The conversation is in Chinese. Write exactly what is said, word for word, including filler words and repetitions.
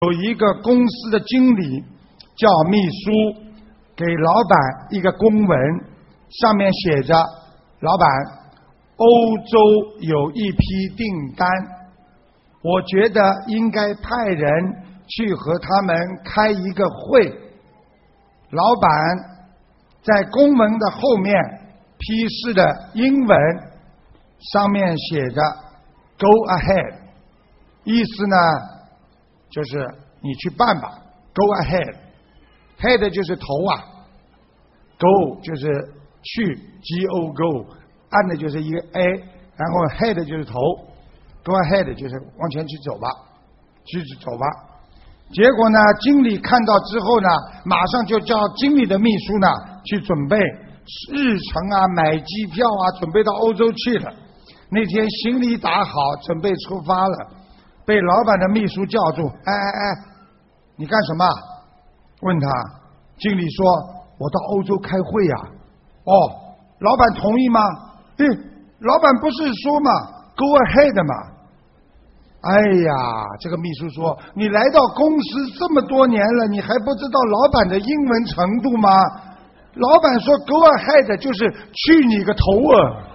有一个公司的经理叫秘书，给老板一个公文，上面写着：老板，欧洲有一批订单，我觉得应该派人去和他们开一个会。老板在公文的后面批示的英文上面写着 Go ahead， 意思呢就是你去办吧。 Go ahead， head 就是头啊， Go 就是去 G O Go， 按的就是一个 A， 然后 head 就是头， Go ahead 就是往前去走吧，去走吧。结果呢，经理看到之后呢，马上就叫经理的秘书呢去准备日程啊，买机票啊，准备到欧洲去了。那天行李打好，准备出发了，被老板的秘书叫住：哎哎哎，你干什么？问他。经理说：我到欧洲开会呀、啊。哦，老板同意吗？对，老板不是说嘛 Go ahead 嘛。哎呀，这个秘书说：你来到公司这么多年了，你还不知道老板的英文程度吗？老板说 Go ahead 就是去你个头啊！